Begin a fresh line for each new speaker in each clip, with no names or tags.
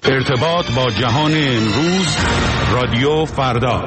ارتباط با جهان امروز، رادیو فردا.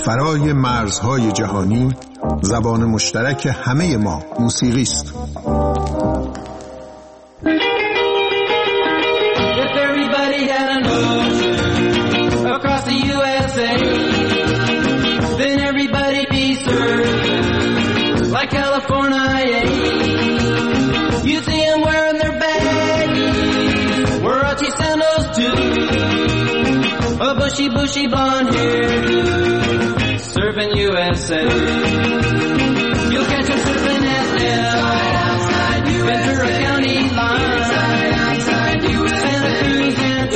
فرای مرزهای جهانی زبان مشترک همه ما موسیقی است.
Across the USA, then everybody be served like California. You see them wearing their baggies, Warachi sandals too, a bushy blonde hair, serving USA. You'll catch them surfing at Ventura County line, Santa Cruz and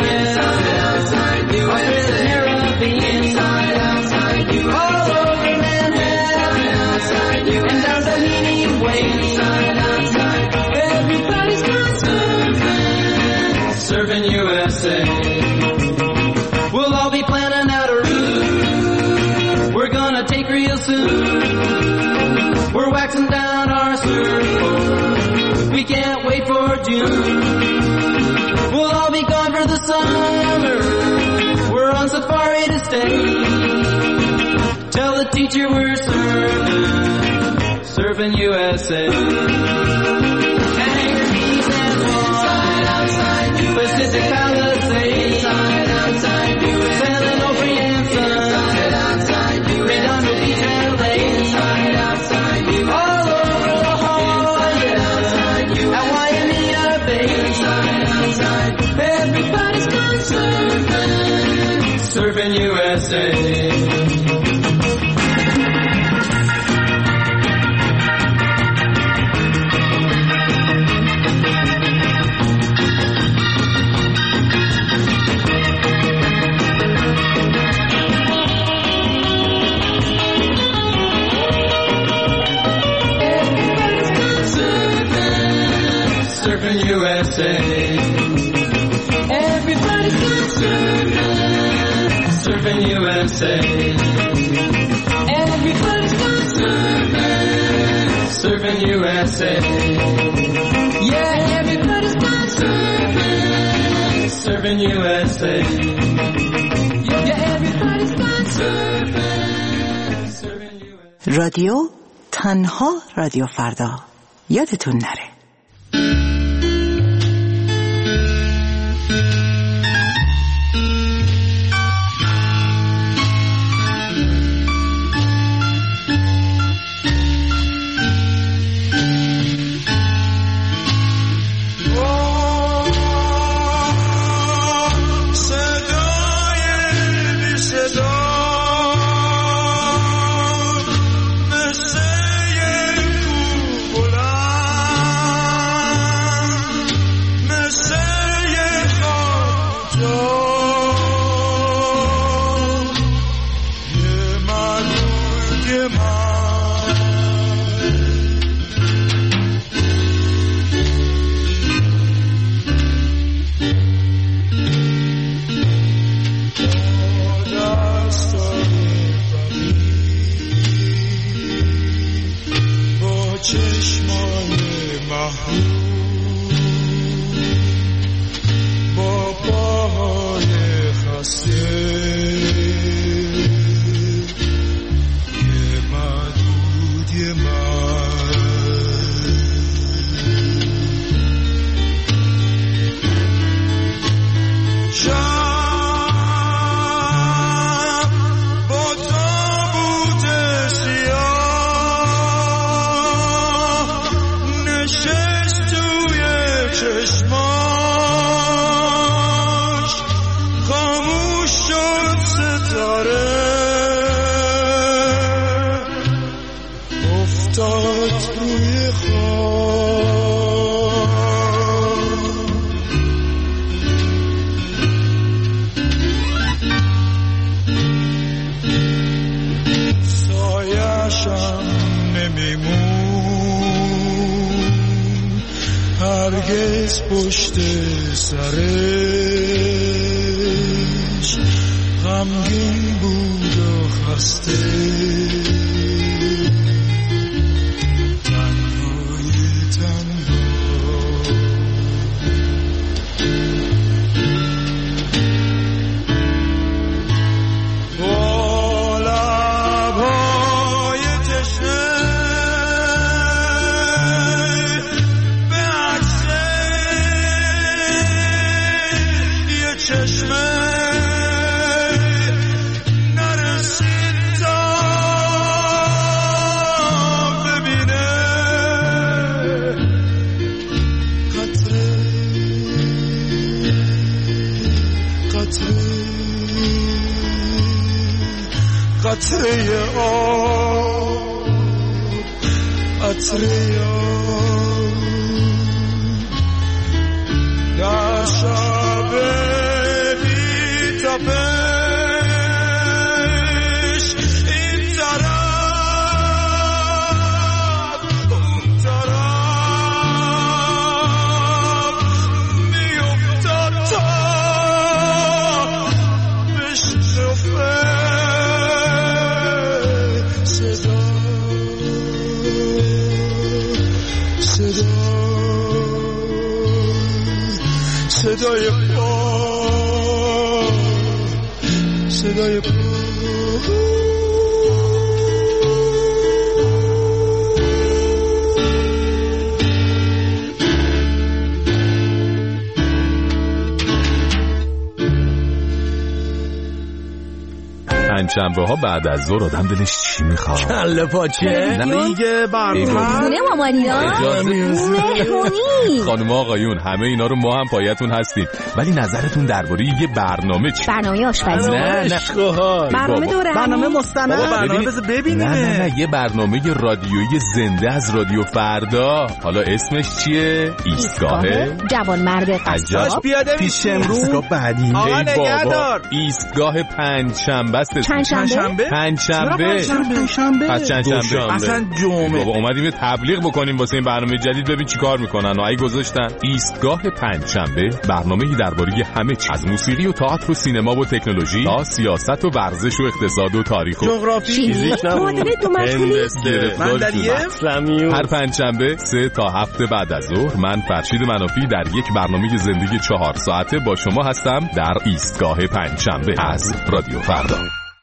all over Manhattan, and down Doheny Way. Everybody's gone serving USA. We'll all be planning out a route we're gonna take real soon. We're waxing down our surfboard, we can't wait for June. We'll all be gone for the summer, we're on safari to stay. Tell the teacher we're serving USA. Hangar Keys and Swan, Pacific Palisades, San Onofre and Sun, Redondo Beach and Lake, all over La Jolla, at Waimea Bay. Everybody's gone serving USA. Surfing USA. Everybody's gone surfing USA. Everybody's gone surfing USA. Yeah, everybody's gone surfing USA. Yeah, everybody's gone surfing USA.
رادیو تنها رادیو فردا، یادتون نره.
هرگز پشت سرش غمگین بود و خسته تنها قطره آب عطره آب در شب بی تپش این طرف اون طرف میافتد تا بشنفه صدای پا صدای پا
پنجشنبه ها بعد از ظهر آدم دلش چی میخواد؟
کله پاچه دیگه برنامه
خونه مامانینا مهمونی.
خانم آقایون همه اینا رو ما هم پایتون هستیم، ولی نظرتون درباره یه برنامه چی؟
برنامه آشپزی.
نه
برنامه دوره،
برنامه مستند، برنامه بذار ببینیم.
نه یه برنامه رادیویی زنده از رادیو فردا. حالا اسمش چیه؟ ایستگاه
جوانمرد قصاب.
پیاده پیش امروز ایستگاه بعدی.
آقا نگهدار ایستگاه پنجشنبه است.
پنجشنبه
پس چندشنبه
اصلا جمعه.
بابا اومدیم تبلیغ بکنیم واسه این برنامه جدید، ببین چیکار میکنن و ای گذاشتن ایستگاه پنجشنبه، برنامه‌ای درباره همه چیز، از موسیقی و تئاتر و سینما و تکنولوژی تا سیاست و ورزش و اقتصاد و تاریخ و
جغرافی،
فیزیک، معادله دو مشغولی،
هر پنجشنبه 3 تا 7 بعد از ظهر من فرشید منافی در یک برنامه زندگی 4 ساعته با شما هستم در ایستگاه پنجشنبه از رادیو فردا.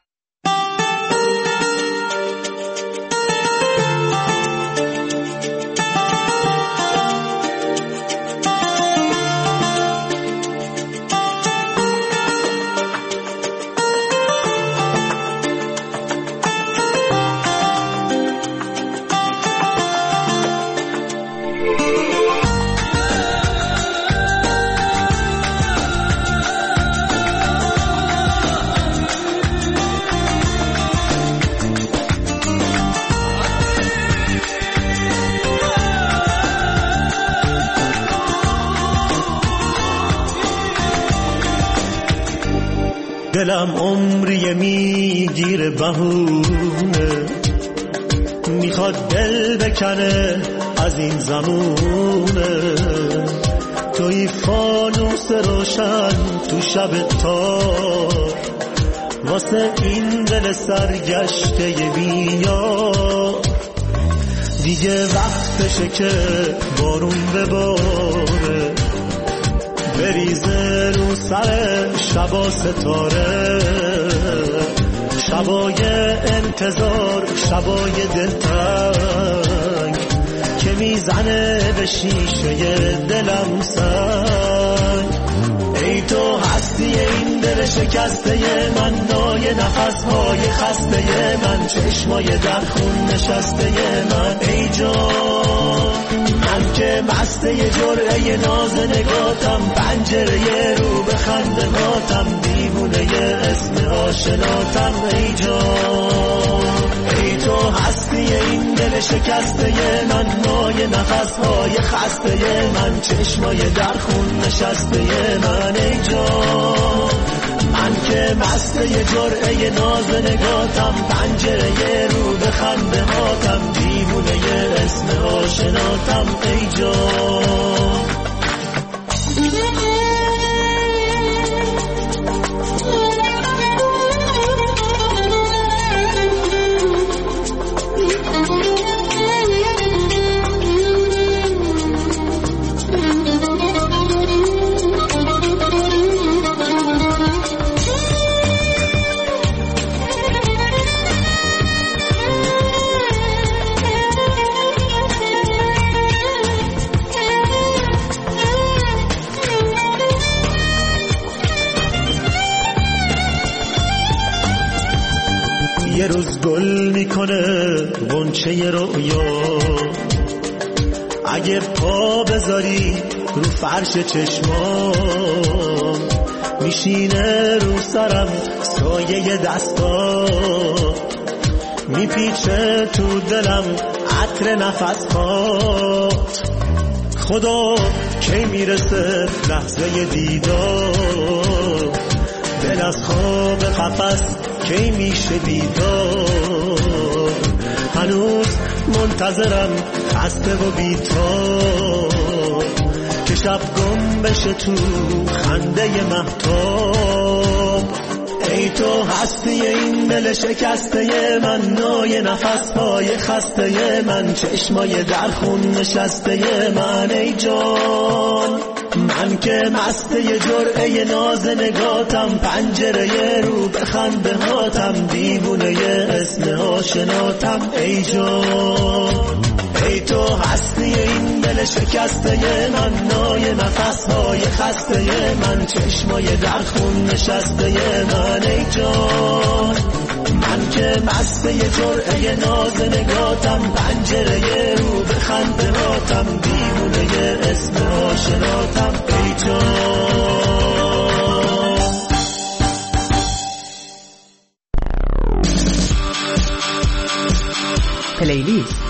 دلم عمری میگیره بهونه، میخواد دل بکنه از این زمونه، توی فانوس روشن تو شب تار، واسه این دل سرگشته بیار، دیگه وقتشه که بارون بباره، بریزه رو سر شبا ستاره، شبای انتظار، شبای دلتنگ که میزنه به شیشه دلم سنگ. ای تو هستی این دل شکسته من، نای نفسهای خسته من، چشمای در خون نشسته من. ای جان من که مسته جرعه ناز نگاتم، پنجره رو به خندقاتم، دیوونه اسم آشناتم. ای جان ای تو هستی این دل شکسته من، نای نفسهای خسته من، چشمای در خون نشسته من. ای جان من که مسته جرعه ناز نگاتم، پنجره رو به خندقاتم، دیوونه اسم آشناتم. ای جان یه روز گل میکنه غنچه رویا، اگه پا بذاری رو فرش چشمام، میشینه رو سرم سایه دستا، میپیچه تو دلم عطر نفسات. خدا کی میرسه لحظه دیدار، دل از خواب قفس کی میشه بیدار. هنوز منتظرم خسته و بی‌تاب که شب گم بشه تو خنده مهتاب. ای تو هستی این دل شکسته من، نای نفس‌های خسته من، چشمای در خون نشسته من. ای جان من که مسته جرعه ناز نگاتم، پنجره رو به خنده هاتم، دیوونه اسم آشناتم. ای جان ای تو هستی این دل شکسته من، نای نفس‌های خسته من، چشمای در خون نشسته من. ای جان من که مسته جرعه ناز نگاتم، پنجره رو به خنده هاتم، دیوونه اسم آشناتم. ای جان
پلیلیست.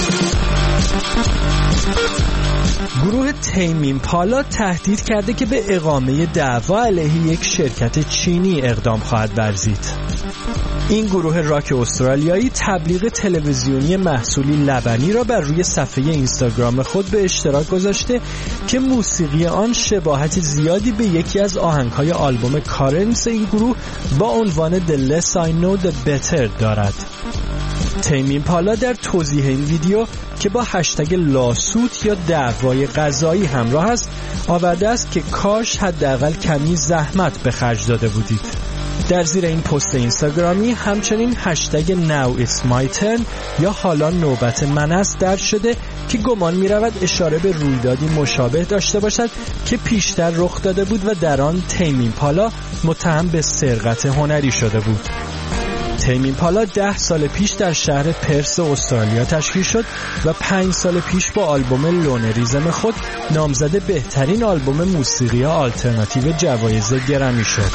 گروه تیم ایمپالا تهدید کرده که به اقامه دعوا علیه یک شرکت چینی اقدام خواهد ورزید. این گروه راک استرالیایی تبلیغ تلویزیونی محصولی لبنی را بر روی صفحه اینستاگرام خود به اشتراک گذاشته که موسیقی آن شباهت زیادی به یکی از آهنگ‌های آلبوم کارنس این گروه با عنوان The Less I Know The Better دارد. تیم ایمپالا در توضیح این ویدیو که با هشتگ لاسوت یا دعوای قضایی همراه است آورده است که کاش حداقل کمی زحمت به خرج داده بودید. در زیر این پست اینستاگرامی همچنین هشتگ Now It's My Turn یا حالا نوبت من است درج شده که گمان می رود اشاره به رویدادی مشابه داشته باشد که پیشتر رخ داده بود و در آن تیم ایمپالا متهم به سرقت هنری شده بود. تیم ایمپالا 10 سال پیش در شهر پرس استرالیا تشکیل شد و 5 سال پیش با آلبوم لونریزم خود نامزد بهترین آلبوم موسیقی آلترناتیو جوایز گرمی شد.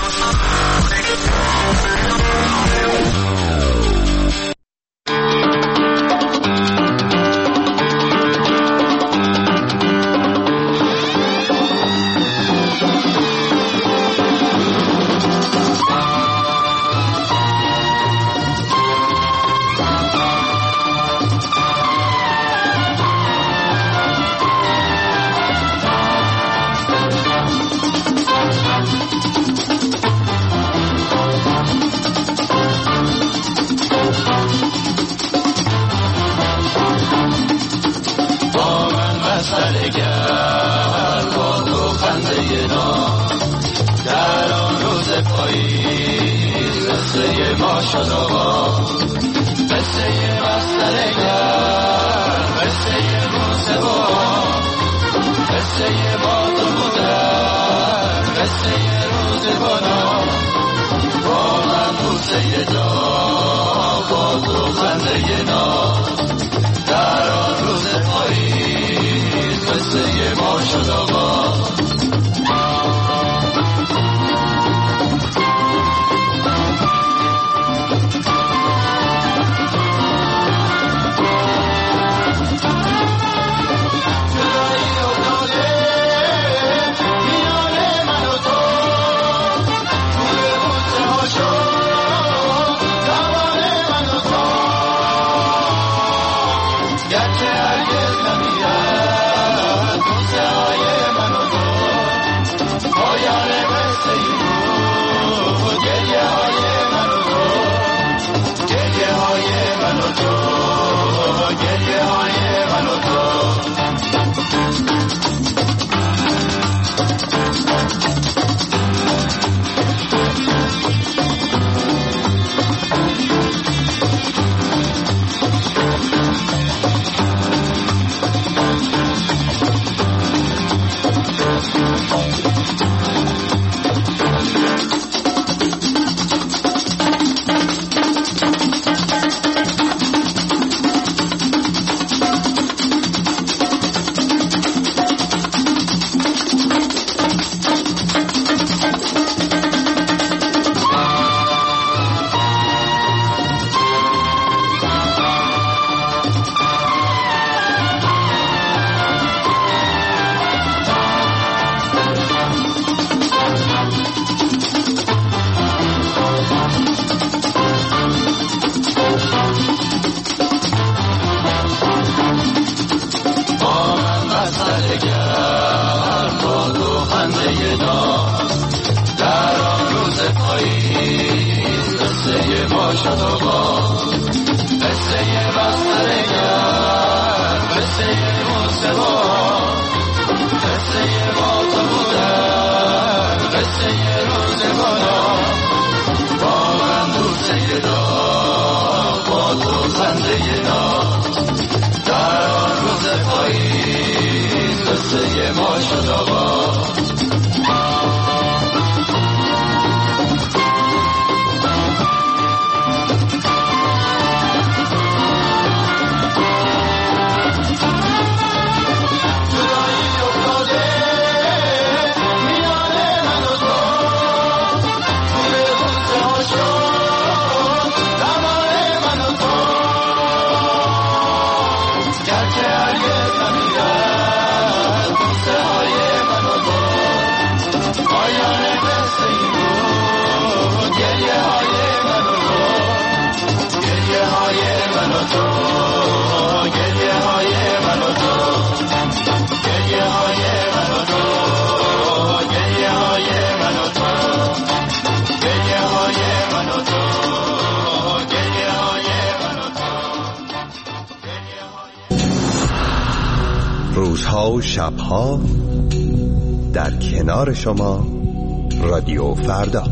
روزها و شبها در کنار شما رادیو فردا.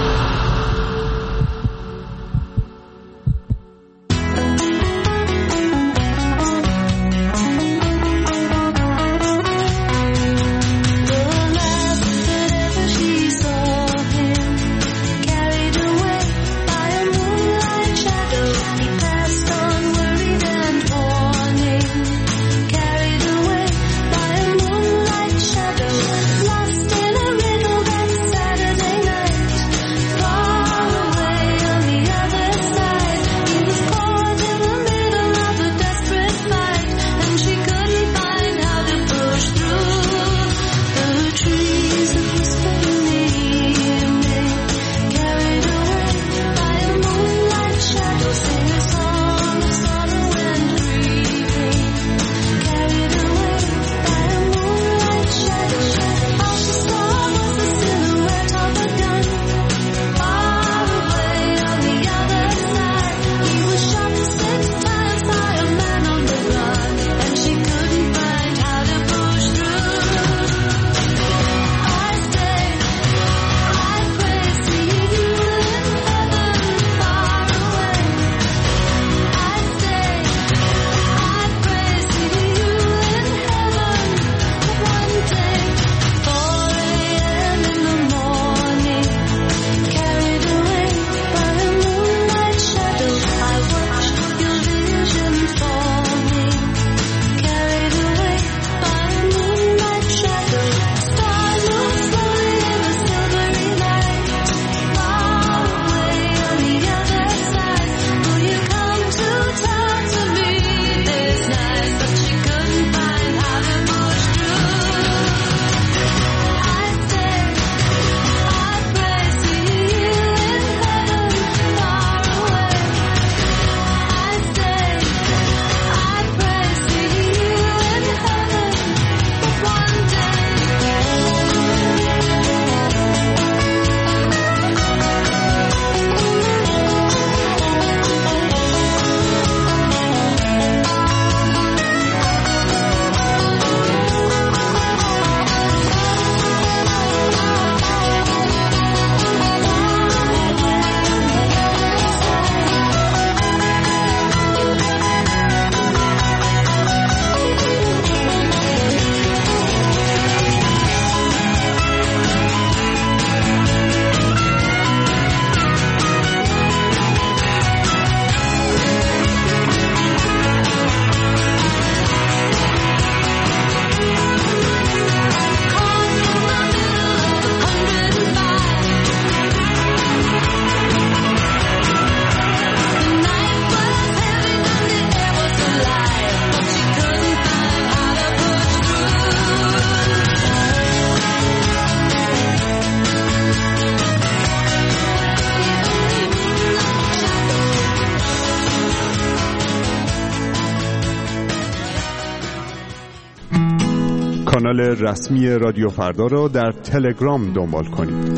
کانال رسمی رادیو فردا را در تلگرام دنبال کنید.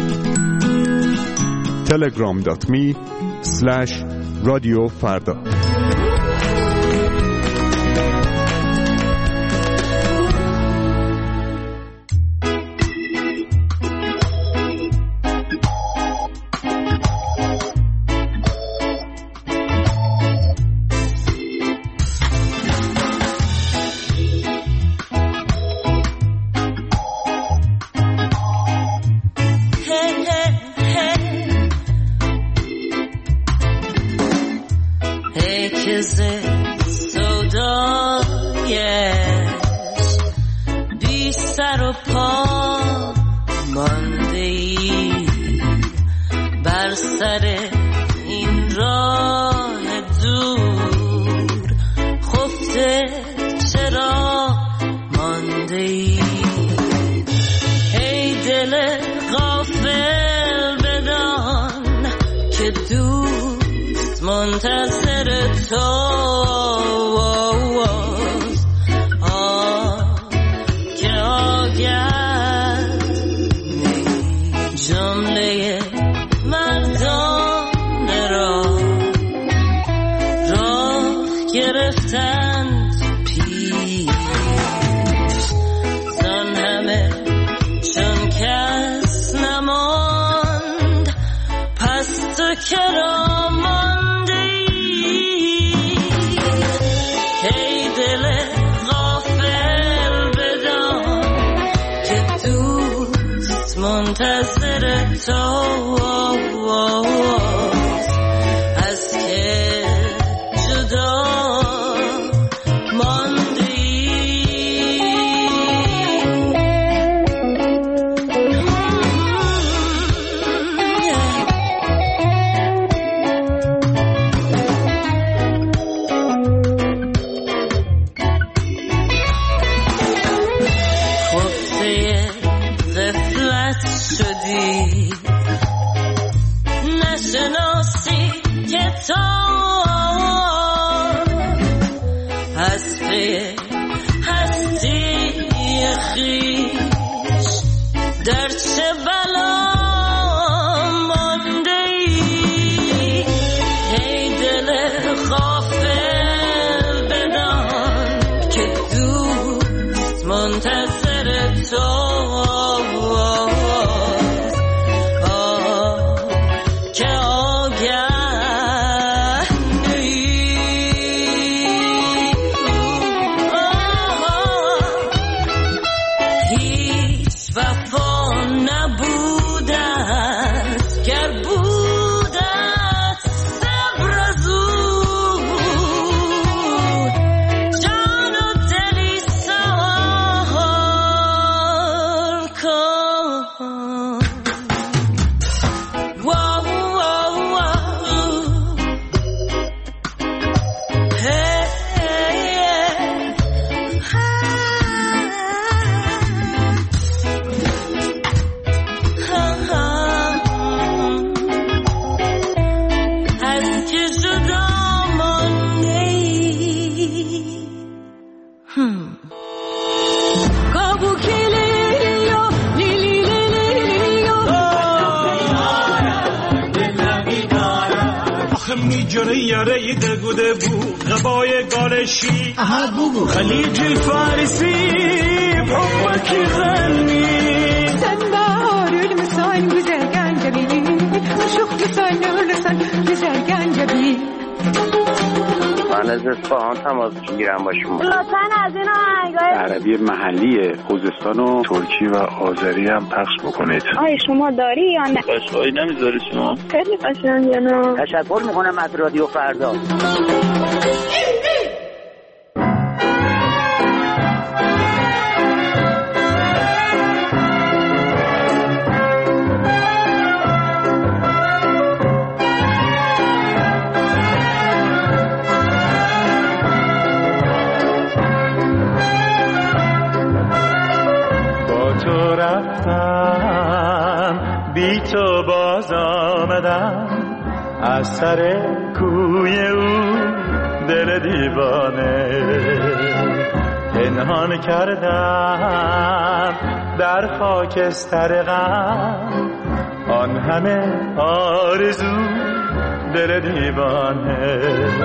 telegram.me/رادیو فردا.
سر و پا مانده ای بر سر این راه دور خفته چرا مانده ای ای دل غافل بدان که دوست منتظر تو جمله مردان راه گرفتن پیش زن همه چون کس نماند پس تو کرا ماندی ای دل غافل بدان که دوست منتظر تو از که جدا ماندی خفته غفلت شدی نشناسی که تو هستی خویش در چه بلا مانده ای ای دل غافل بدان که دوست منتظر تو
یاره دگوده بود غبای گالشی خلیج الفارسی بحبك غني
سنبار المسان güzel جبيني وشوق لسان güzel جبيني
من از اصفهان تماس میگیرم با شما.
لطفاً از این آهنگای
عربی محلی خوزستان و ترکی و آذری هم پخش بکنید.
آیا شما داری یا نه؟
قشنگی نمیذاری شما؟
خیلی قشنگه نه.
تشکر میکنم از رادیو فردا.
بی تو باز آمدم از سر کوی او دل دیوانه پنهان کردم در خاکستر غم آن همه آرزو دل دیوانه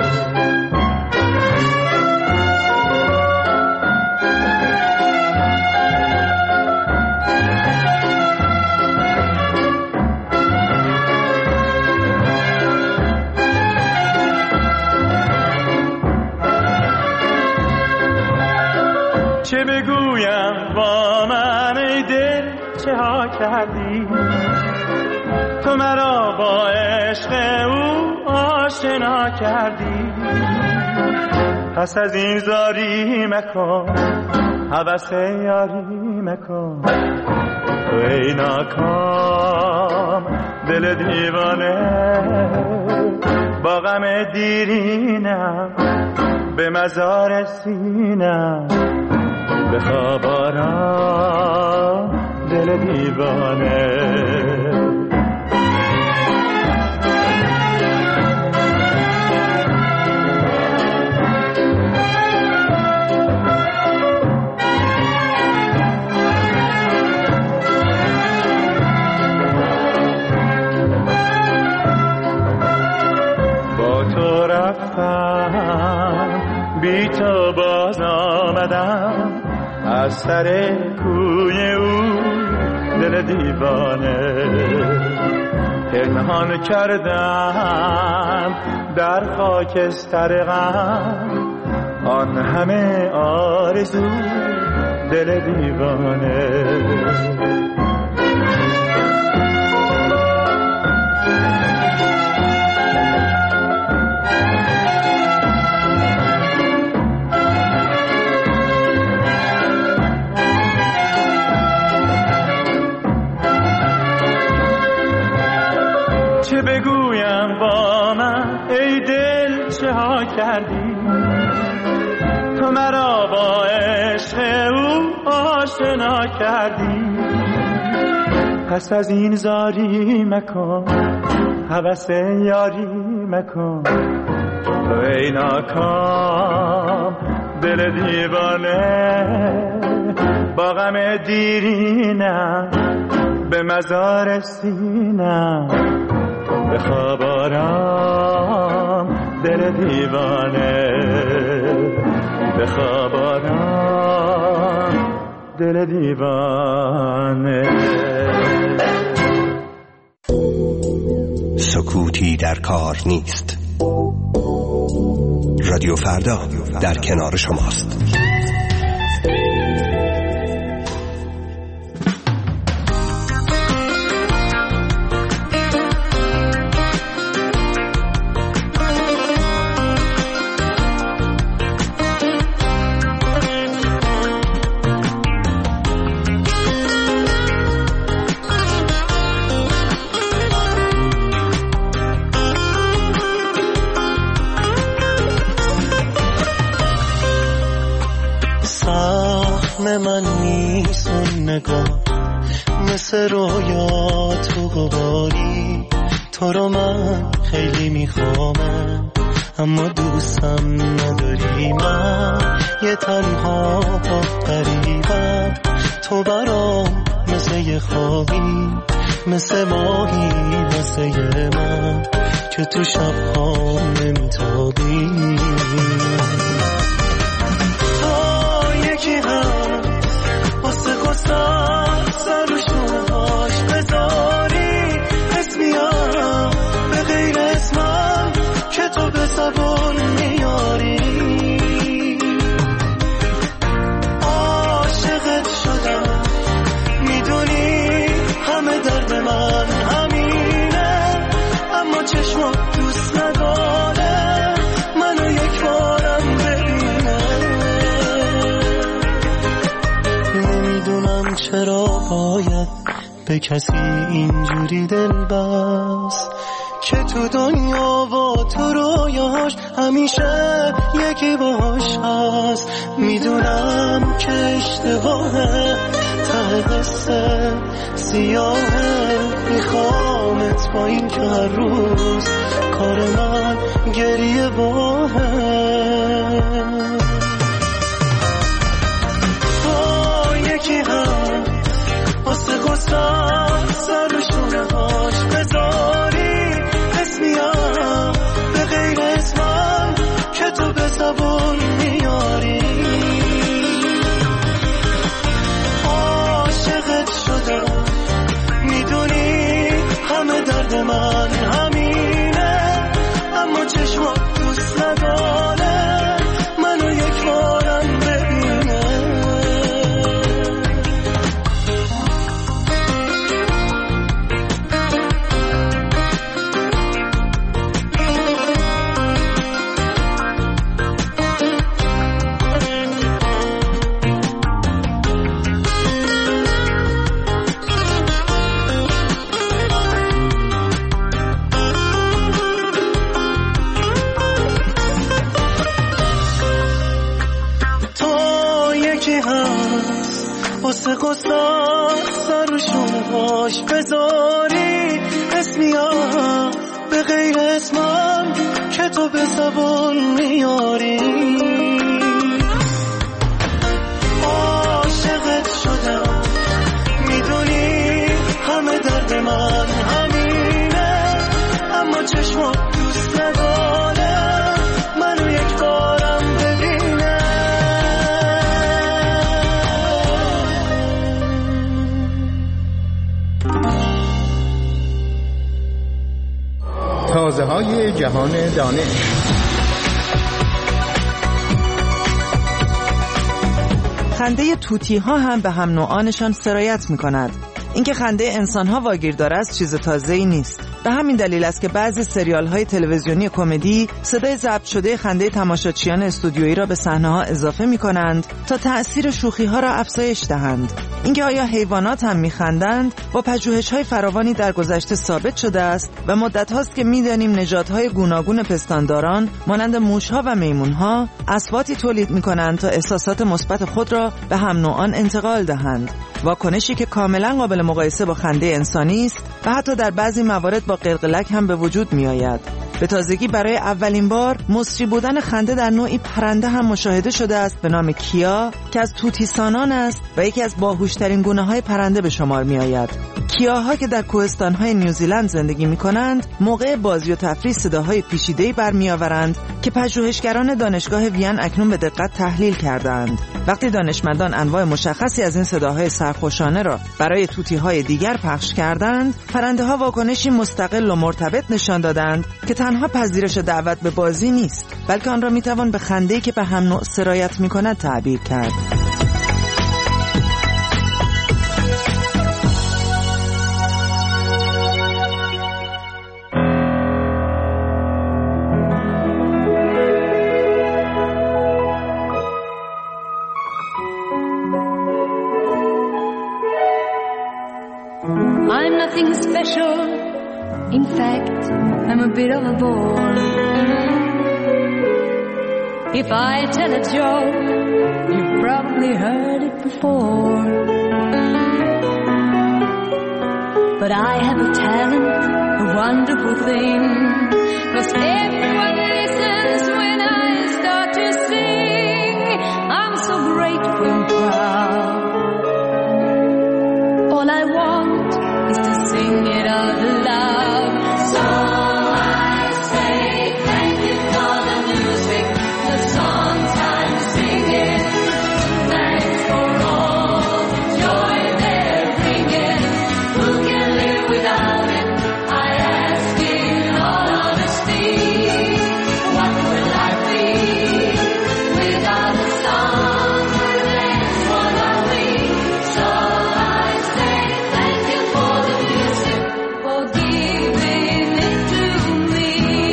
چه بگویم با من ای دل چه ها کردی تو مرا با عشق او آشنا کردی پس از این زاری مکن هوس یاری مکن تو ای ناکام دل دیوانه با غم دیرینم به مزار سینم بخواب آرام دل دیوانه بی تو باز آمدم از سر کوی او دل دیوانه پنهان کردم در خاکستر غم آن همه آرزو دل دیوانه چه بگویم با من ای دل چه ها کردی تو مرا با عشق او آشنا کردی پس از این زاری مکن هوس یاری مکن تو ای ناکام دل دیوانه با غم دیرینم به مزار سینم بخواب آرام دل دیوانه بخواب آرام دل دیوانه
سکوتی در کار نیست. رادیو فردا در کنار شماست.
من نیست اون نگاه مثل رویا تو غباری تو رو من خیلی میخوامم اما دوستم نداری من یه تنها غریبم تو برام مثل یه خوابی مثل ماهی واسه من که تو شبها نمیتابی سرشونهاش بذاری اسمیارم به غیر اسمم که تو به زبان میاری عاشقت شدم میدونی همه درد من همینه اما چشمات دوست نداره منو یک بارم ببینه نمیدونم چرا باید به کسی اینجوری دل بست که تو دنیا و تو رویاش همیشه یکی باش هست میدونم که اشتباهه ته قصه سیاهه میخوامت با این که هر روز کار من گریه باهه یکی هم واسه گستم سرشونه هاش بذاری اسمیارم به غیر اسمم که تو به زبون میاری عاشقت شدم میدونی همه درد من همینه اما چشمات دوست نداره منو یک بارم ببینه سرشون باش بذاری اسمی ها به غیر اسمم که تو به زبان میاری عاشقت شدم میدونی همه درد من همینه اما چشمات دوست نداره منو یک بارم ببینه
تازه های جهان دانش.
خنده توتی ها هم به هم نوعانشان سرایت می کند. اینکه خنده انسان ها واگیردار است چیز تازه‌ای نیست. به همین دلیل است که بعضی سریال های تلویزیونی کمدی صدای ضبط شده خنده تماشاچیان استودیویی را به صحنه ها اضافه می کنند تا تأثیر شوخی ها را افزایش دهند. اینکه آیا حیوانات هم می خندند با پژوهش های فراوانی در گذشته ثابت شده است و مدت هاست که می دانیم نژادهای گوناگون پستانداران مانند موش ها و میمون ها اصواتی تولید می کنند تا احساسات مثبت خود را به هم نوعان انتقال دهند. واکنشی که کاملا قابل مقایسه با خنده انسانی است و حتی در بعضی موارد با قلقلک هم به وجود می آید. به تازگی برای اولین بار مصری بودن خنده در نوعی پرنده هم مشاهده شده است به نام کیا که از توتیسانان است و یکی از باهوشترین گونه‌های پرنده به شمار می آید. کیاها که در کوهستان‌های نیوزیلند زندگی می‌کنند، موقع بازی و تفریح صداهای پیچیده‌ای برمی‌آورند که پژوهشگران دانشگاه وین اکنون به دقت تحلیل کردند. وقتی دانشمندان انواع مشخصی از این صداهای سرخوشانه را برای توتی‌های دیگر پخش کردند، پرنده‌ها واکنشی مستقل و مرتبط نشان دادند که تنها پذیرش دعوت به بازی نیست، بلکه آن را می‌توان به خنده‌ای که به هم نوع سرایت می‌کند تعبیر کرد.
I'm nothing special. In fact, I'm a bit of a bore. If I tell a joke, you've probably heard it before. But I have a talent, a wonderful thing, 'cause everyone listens when I start to sing. I'm so grateful and proud. All I want is to sing it out loud. So I say thank you for the music, the songs I'm singing. Thanks for all the joy they're bringing. Who can live without it? I ask in all honesty. What will I be without the song? That's what I mean. So I say thank you for the music, for giving it to me.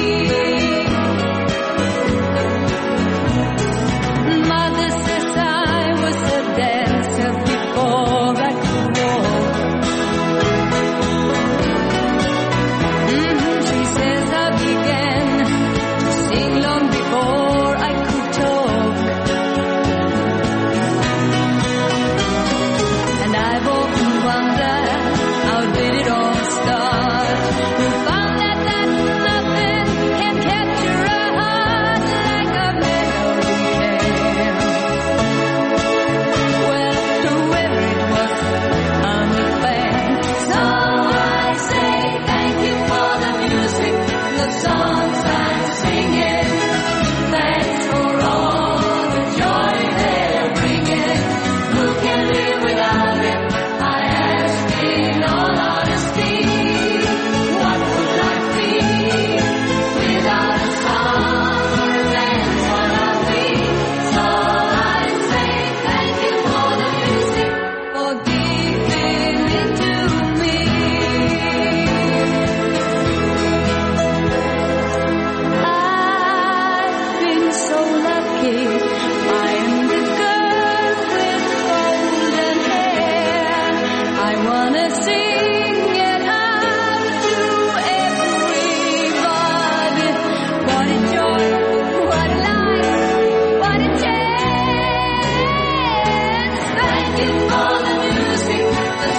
Mother says I was a dancer before I could walk. She says I began to sing long before I could talk. And I've often wondered, how did it all start? Who found that nothing can capture a heart like a melody can? Well, whoever it was, I'm a fan. So I say thank you for the music, the songs I'm singing. Thanks for all the joy they're bringing. Who can live without it? I ask in all honesty. What would life be without a song? That's what I mean. So I say thank you for the music, for giving it to me. I've been so lucky. I am the girl with golden hair. I wanna sing it out to everybody. What a joy, what a life, what a chance. Thank you for the music, the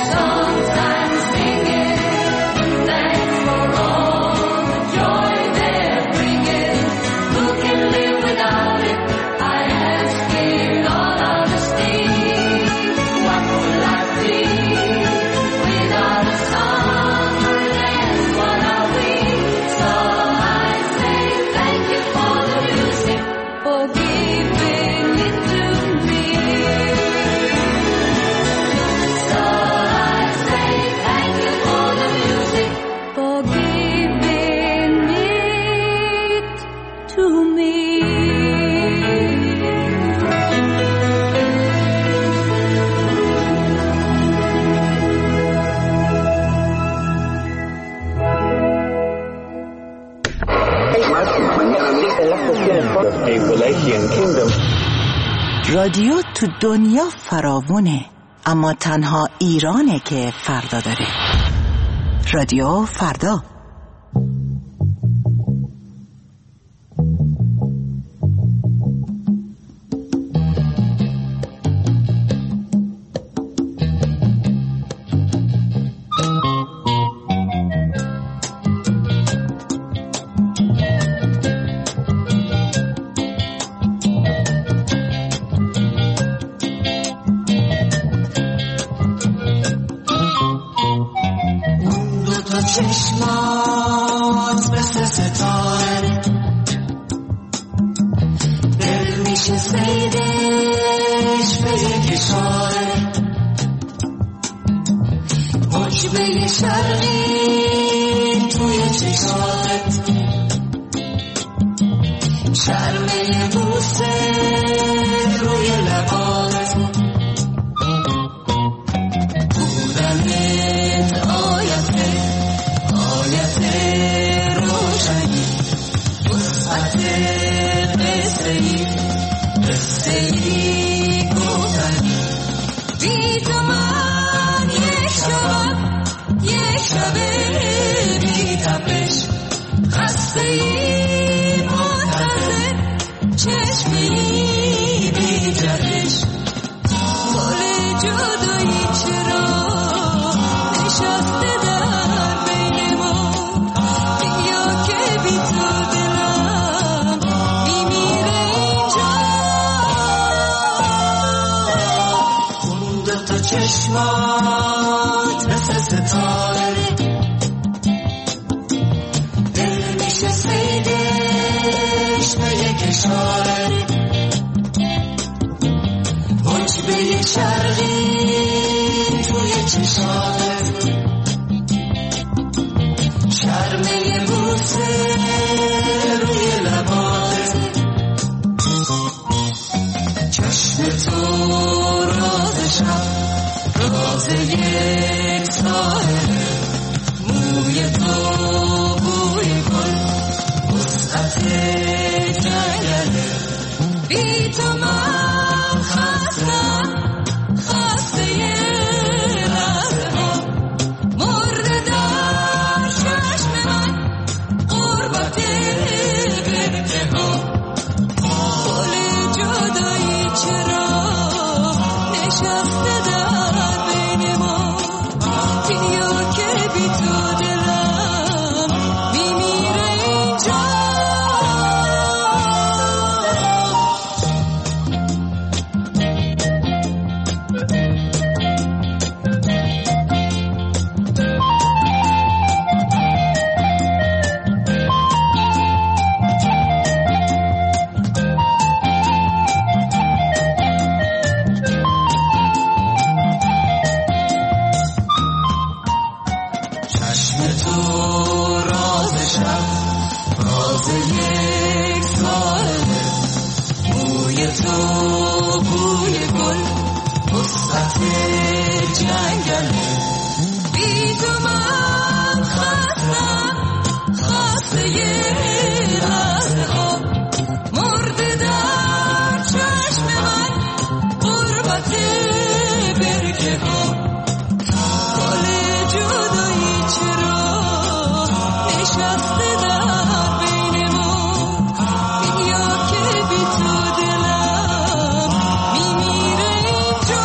رادیو تو دنیا فراوونه، اما تنها ایرانه که فردا داره. رادیو فردا.
چشمات مثل ستاره دل میشه سیدش به یک اشاره حجبه شرقی توی چشمات شرمه بوسه روی لبات بودنت آیت روشنی وسعت قصه ای گفتنی بی تو من یک شب بی تپش خسته ای منتظر چشمه ای بی جهش گل جدایی چرا نشسته در بین ما بیا که بی تو دلم میمیره اینجا اون دوتا چشمات مثل ستاره دل میشه سیدش به یک اشاره حجبه شرقی توی چشمات شرمه بوسه روی لبات چشم تو راز شب راز یک ساحل موی تو بوی گل وسعت جنگله بی تو من خسته رهزه ها مرده در چشم من قربت برده ها گل جدایی چرا نشسته در بین ما بیا که بی تو دلم میمیره اینجا چشم تو راز شب راز یک ساحله موی تو بوی گل وسعت جنگله بی تو من خسته رهزه ها مرده در چشم من غربت برگه ها گل جدایی چرا نشسته در بین ما بیا که بی تو دلم میمیره اینجا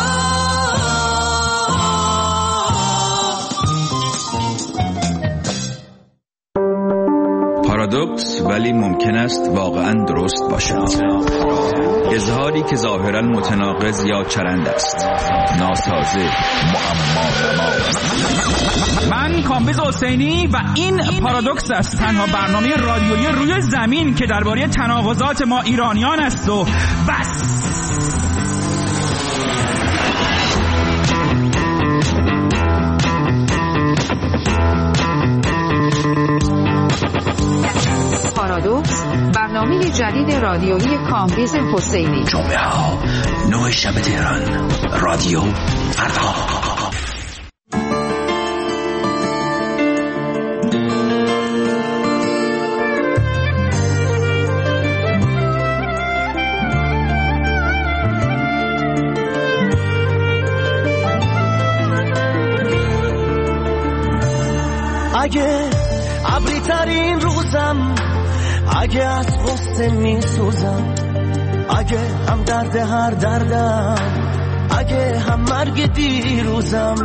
پارادوکس ولی ممکن است واقعا درست باشد. اظهاری که ظاهرا متناقض یا چرند است، ناسازه، معما.
من کامبیز حسینی و این پارادوکس است، تنها برنامه رادیویی روی زمین که درباره تناقضات ما ایرانیان است و بس.
پارادوکس، برنامه جدید رادیویی کامبیز حسینی.
جمعه ها 9 شب تهران. رادیو فردا.
اگه ابری ترین روزم، اگه از غصه می سوزم، اگه هم درد هر دردم، اگه هم مرگ دیروزم،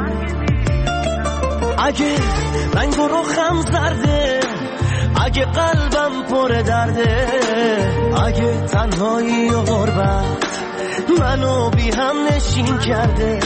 اگه رنگ و رخم زرده، اگه قلبم پر درده، اگه تنهایی و غربت منو بی هم نشین کرده،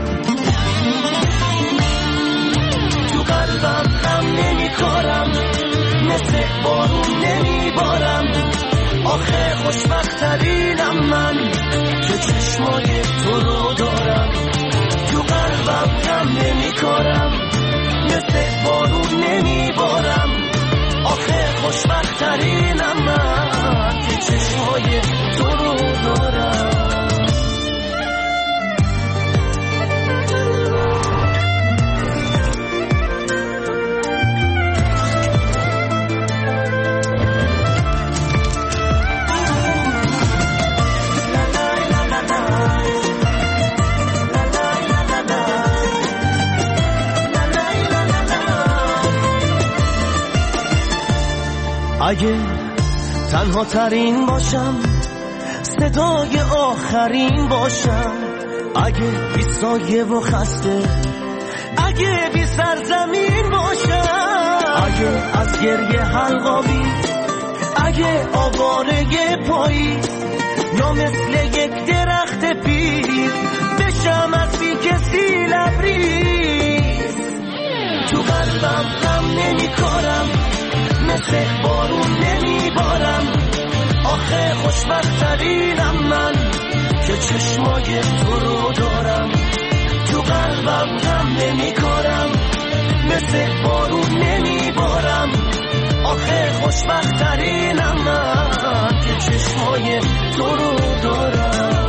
تو قلبم غم نمی کارم، مثل بارون نمی بارم، آخه خوشبخترینم من که چشمای تو رو دارم، تو قلبم غم نمی کارم، مثل بارون نمی بارم، آخه خوشبخترینم من که چشمای تو رو دارم. اگه تنها ترین باشم، صدای آخرین باشم، اگه بی سایه و خسته، اگه بی سرزمین باشم، اگه از گریه حلقاوی، اگه آواره پاییز، یا مثل یک درخت پیر بشم از بی کسی لبریز، تو قلبم غم نمی کارم، مثل بارون نمی بارم، آخه خوشبخترینم من که چشمای تو رو دارم، تو قلبم غم نمی کارم، مثل بارون نمی بارم، آخه خوشبخترینم من که چشمای تو رو دارم.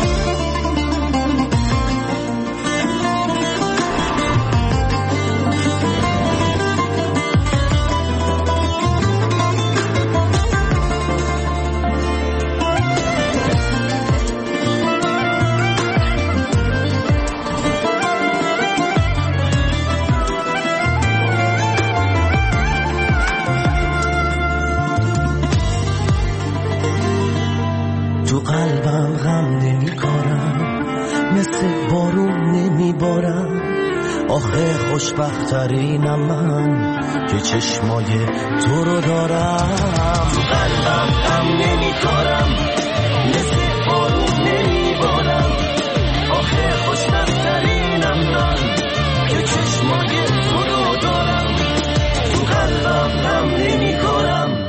قلبم غم نمی کارم، مثل بارون نمی بارم، آخه خوشبخترینم من که چشمای تو رو دارم، تو قلبم غم نمی کارم، مثل بارون نمی بارم، آخه خوشبخترینم من که چشمای تو رو دارم، تو قلبم غم نمی کارم.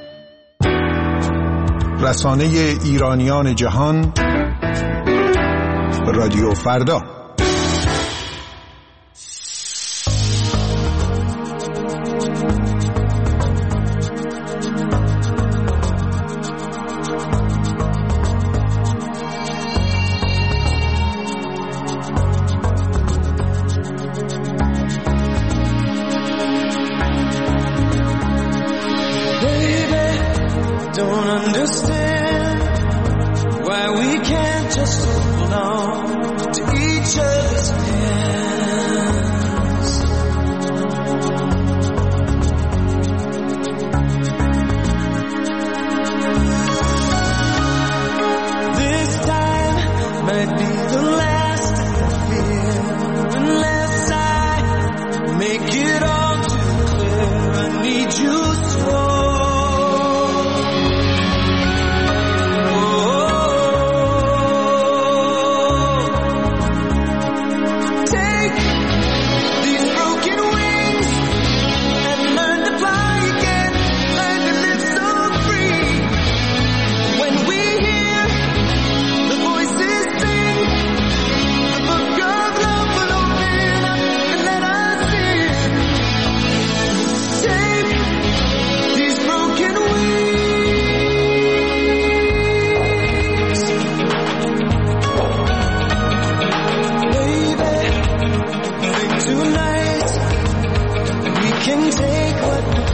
رسانه ایرانیان جهان، رادیو فردا.
Tonight we can take what